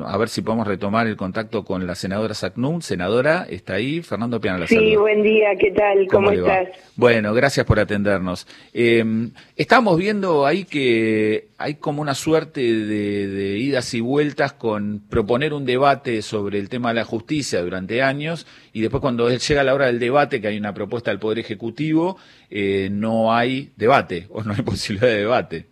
a ver si podemos retomar el contacto con la senadora Sacnún. Senadora, ¿está ahí? Fernando Piana la saluda. Sí, buen día, ¿qué tal? ¿Cómo estás? Bueno, gracias por atendernos. Estamos viendo ahí que hay como una suerte de idas y vueltas con proponer un debate sobre el tema de la justicia durante años, y después cuando llega la hora del debate, que hay una propuesta del Poder Ejecutivo, no hay debate o no hay posibilidad de debate.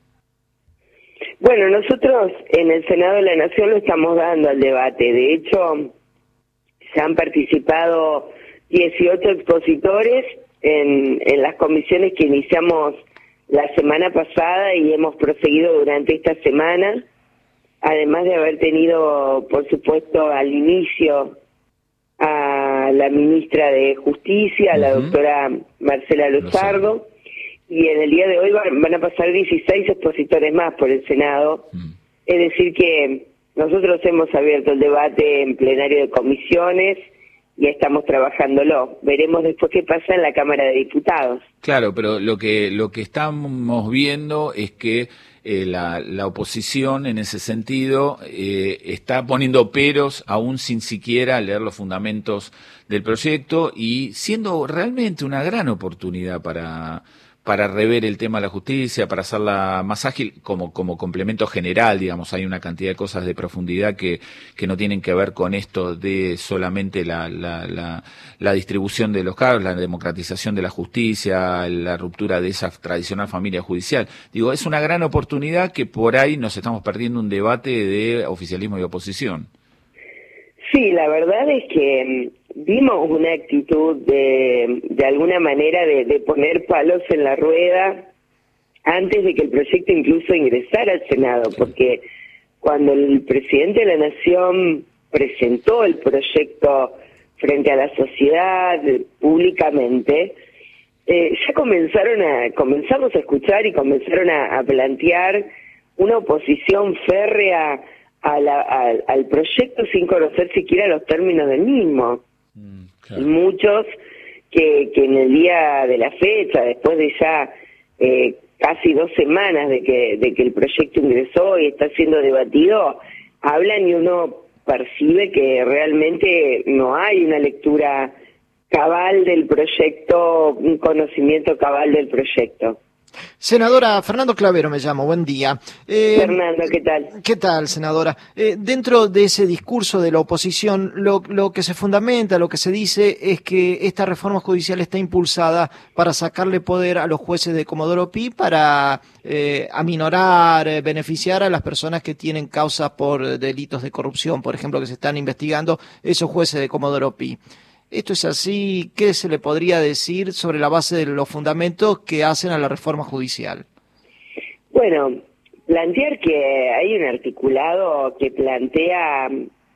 Bueno, nosotros en el Senado de la Nación lo estamos dando al debate. De hecho, se han participado 18 expositores en las comisiones que iniciamos la semana pasada y hemos proseguido durante esta semana, además de haber tenido, por supuesto, al inicio a la ministra de Justicia, la doctora Marcela Luzardo, y en el día de hoy van a pasar 16 expositores más por el Senado. Es decir que nosotros hemos abierto el debate en plenario de comisiones y estamos trabajándolo. Veremos después qué pasa en la Cámara de Diputados. Claro, pero lo que estamos viendo es que la oposición en ese sentido está poniendo peros aún sin siquiera leer los fundamentos del proyecto, y siendo realmente una gran oportunidad para rever el tema de la justicia, para hacerla más ágil como complemento general, digamos. Hay una cantidad de cosas de profundidad que no tienen que ver con esto de solamente la distribución de los cargos, la democratización de la justicia, la ruptura de esa tradicional familia judicial. Digo, es una gran oportunidad que por ahí nos estamos perdiendo un debate de oficialismo y oposición. Sí, la verdad es que vimos una actitud de alguna manera de poner palos en la rueda antes de que el proyecto incluso ingresara al Senado, porque cuando el presidente de la Nación presentó el proyecto frente a la sociedad públicamente, ya comenzamos a escuchar y comenzaron a plantear una oposición férrea al proyecto sin conocer siquiera los términos del mismo. Claro. Muchos que en el día de la fecha, después de ya casi 2 semanas de que el proyecto ingresó y está siendo debatido, hablan y uno percibe que realmente no hay una lectura cabal del proyecto, un conocimiento cabal del proyecto. Senadora, Fernando Clavero me llamo, buen día. Fernando, ¿qué tal? ¿Qué tal, senadora? Dentro de ese discurso de la oposición, lo que se fundamenta, lo que se dice es que esta reforma judicial está impulsada para sacarle poder a los jueces de Comodoro Pi, para aminorar, beneficiar a las personas que tienen causa por delitos de corrupción, por ejemplo, que se están investigando esos jueces de Comodoro Pi. ¿Esto es así? ¿Qué se le podría decir sobre la base de los fundamentos que hacen a la reforma judicial? Bueno, plantear que hay un articulado que plantea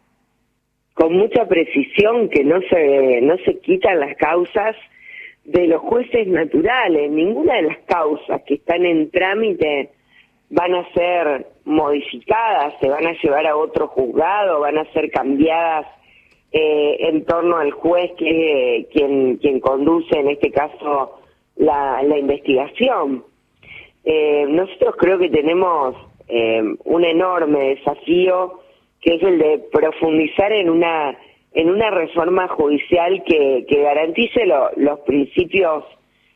con mucha precisión que no se quitan las causas de los jueces naturales. Ninguna de las causas que están en trámite van a ser modificadas, se van a llevar a otro juzgado, van a ser cambiadas en torno al juez que es quien conduce en este caso la investigación. Nosotros creo que tenemos un enorme desafío, que es el de profundizar en una reforma judicial que garantice los principios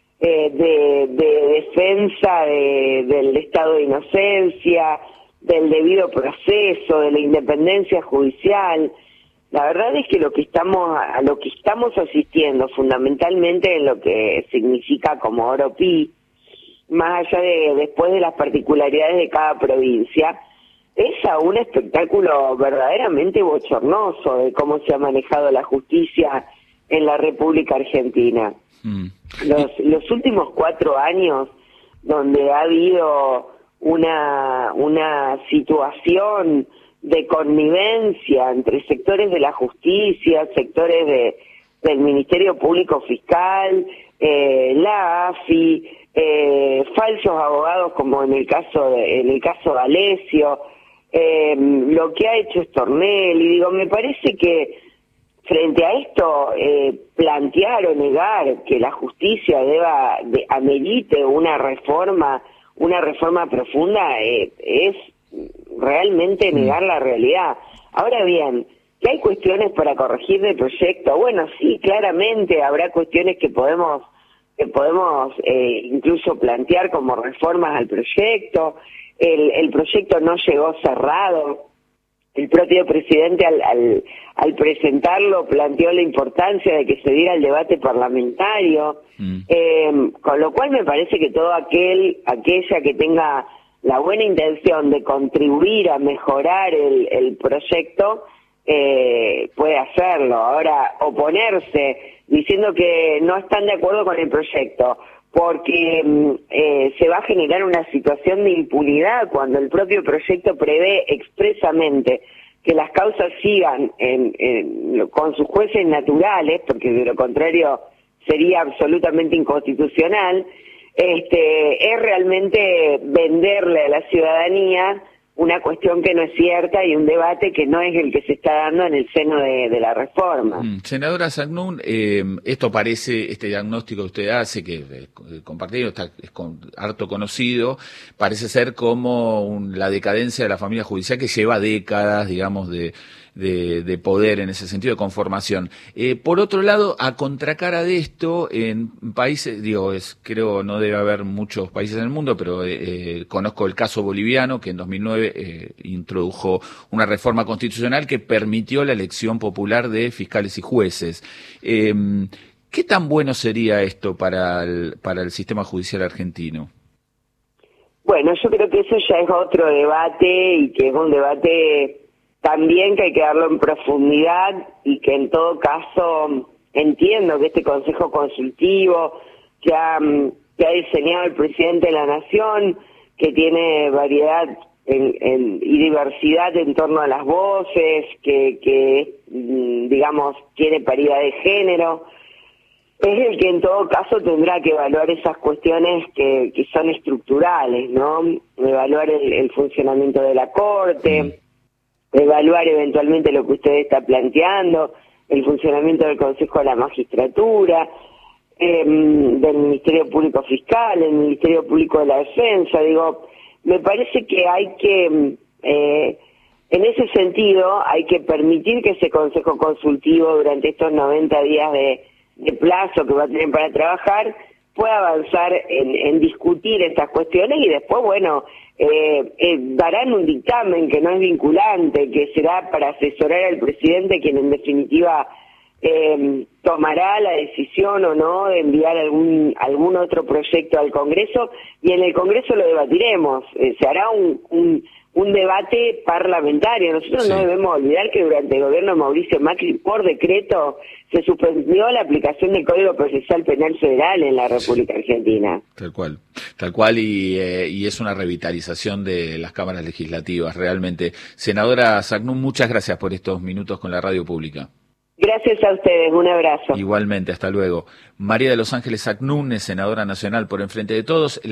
de defensa del estado de inocencia, del debido proceso, de la independencia judicial. La verdad es que a lo que estamos asistiendo fundamentalmente en lo que significa Comodoro Pi, más allá de después de las particularidades de cada provincia, es a un espectáculo verdaderamente bochornoso de cómo se ha manejado la justicia en la República Argentina. Los últimos 4 años, donde ha habido una situación de connivencia entre sectores de la justicia, sectores del Ministerio Público Fiscal, la AFI, falsos abogados como en el caso de Alessio, lo que ha hecho Stornelli. Y digo, me parece que frente a esto, plantear o negar que la justicia amerite una reforma profunda es realmente negar la realidad. Ahora bien, ¿que hay cuestiones para corregir del proyecto? Bueno, sí, claramente habrá cuestiones que podemos incluso plantear como reformas al proyecto. El proyecto no llegó cerrado. El propio presidente al presentarlo planteó la importancia de que se diera el debate parlamentario, con lo cual me parece que todo aquella que tenga la buena intención de contribuir a mejorar el proyecto puede hacerlo. Ahora, oponerse diciendo que no están de acuerdo con el proyecto porque se va a generar una situación de impunidad cuando el propio proyecto prevé expresamente que las causas sigan con sus jueces naturales, porque de lo contrario sería absolutamente inconstitucional, es realmente venderle a la ciudadanía una cuestión que no es cierta y un debate que no es el que se está dando en el seno de la reforma. Senadora Zagnún, esto parece, este diagnóstico que usted hace, que compartido, es harto conocido, parece ser como la decadencia de la familia judicial que lleva décadas, digamos, de poder en ese sentido, de conformación. Por otro lado, a contracara de esto, en países, creo no debe haber muchos países en el mundo, pero conozco el caso boliviano, que en 2009 introdujo una reforma constitucional que permitió la elección popular de fiscales y jueces. ¿Qué tan bueno sería esto para el sistema judicial argentino? Bueno, yo creo que eso ya es otro debate y que es un debate también que hay que darlo en profundidad y que en todo caso entiendo que este Consejo Consultivo que ha diseñado el presidente de la Nación, que tiene variedad y diversidad en torno a las voces, que digamos tiene paridad de género, es el que en todo caso tendrá que evaluar esas cuestiones que son estructurales, ¿no? Evaluar el funcionamiento de la Corte, evaluar eventualmente lo que usted está planteando, el funcionamiento del Consejo de la Magistratura, del Ministerio Público Fiscal, el Ministerio Público de la Defensa. Me parece que hay que, en ese sentido, hay que permitir que ese Consejo Consultivo durante estos 90 días de plazo que va a tener para trabajar pueda avanzar en discutir estas cuestiones y después, bueno, darán un dictamen que no es vinculante, que será para asesorar al presidente, quien en definitiva tomará la decisión o no de enviar algún otro proyecto al Congreso, y en el Congreso lo debatiremos. Se hará un debate parlamentario. Nosotros no debemos olvidar que durante el gobierno de Mauricio Macri, por decreto, se suspendió la aplicación del Código Procesal Penal Federal en la República Argentina. Tal cual, y es una revitalización de las cámaras legislativas, realmente. Senadora Zagnún, muchas gracias por estos minutos con la radio pública. Gracias a ustedes, un abrazo. Igualmente, hasta luego. María de los Ángeles Zagnún, senadora nacional por Enfrente de Todos.